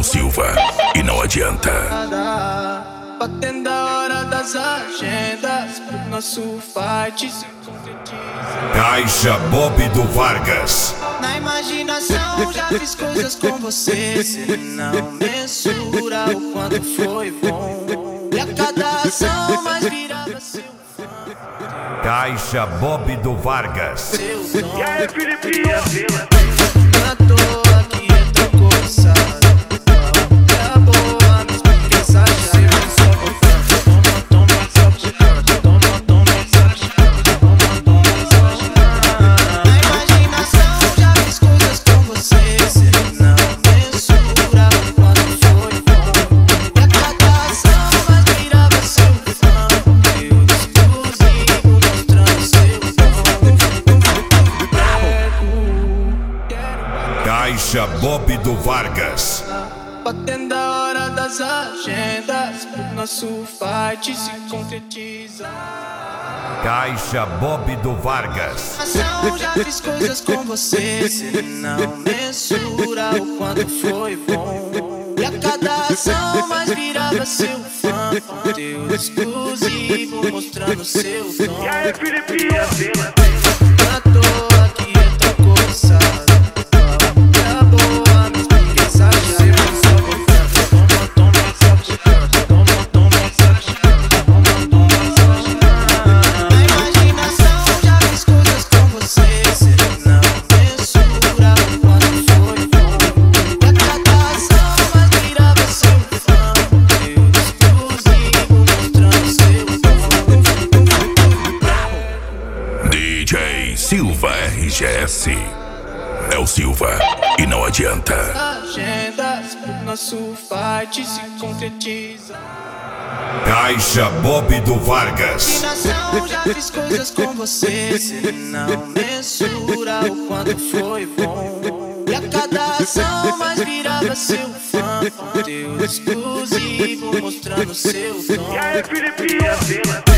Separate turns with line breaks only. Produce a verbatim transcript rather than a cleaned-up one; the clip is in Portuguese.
Silva e não adianta.
Batendo a hora das agendas pro nosso fight se concretizar.
Caixa Bob do Vargas.
Na imaginação já fiz coisas com você. Você não mensura o quanto foi bom. E a cada ação mais virava seu fã.
Caixa Bob do Vargas.
Seu dom.
E aí, Filipinha, Vila?
Na toa que entra coçada. É boa, mas por que exagera? Toma, toma, toma, toma, toma, toma, toma. Na imaginação já fiz coisas com você. Você não mensura o quanto foi bom. E a cada ação mais virava seu fã. Eu exclusivo mostrando seu dom.
Caixa Bob do Vargas.
Batendo a hora das agendas pro nosso fight se concretizar.
Caixa Bob do Vargas.
Ação, já fiz coisas com você. Você não mensura o quanto foi bom. E a cada ação mais virava seu fã. Teu exclusivo mostrando seu dom.
E aí, Filipinha, Vila?
Na toa que entra coçada. É boa, mas por que exagera? Toma, toma, toma, toma, toma. Na imaginação já fiz coisas com você. Você não mensura o quanto foi bom. E a cada ação mais virava seu fã. Teu exclusivo mostrando seu dom.
D J Silva R G S. É o Silva e não adianta.
Agendas pro nosso fight se concretizar.
Caixa Bob do Vargas.
Imaginação já fiz coisas com você. Você não mensura o quanto foi bom. E a cada ação mais virava seu fã. Teu exclusivo mostrando seu dom.
E aí, Filipinha, Vila?